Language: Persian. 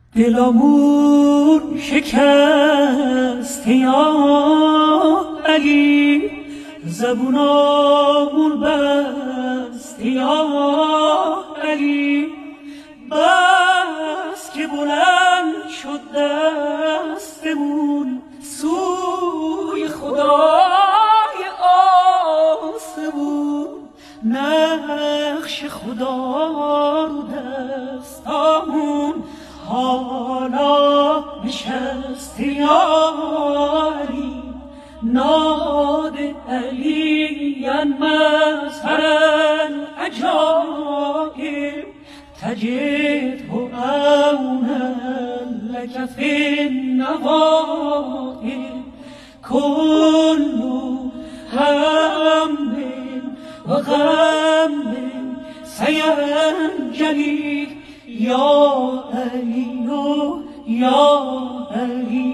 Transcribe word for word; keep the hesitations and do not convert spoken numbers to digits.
دلمون شکست یا علی، زبونامون بست یا علی، بس که بلند شد دستمون سوی خدای آسمون، نقش خدا رو دستامون حالا نشست یا علی، ناد علی مظهر العجائب، تجده عونا لك في النوائب، كل هم وغم سينجلي يا علي يا علي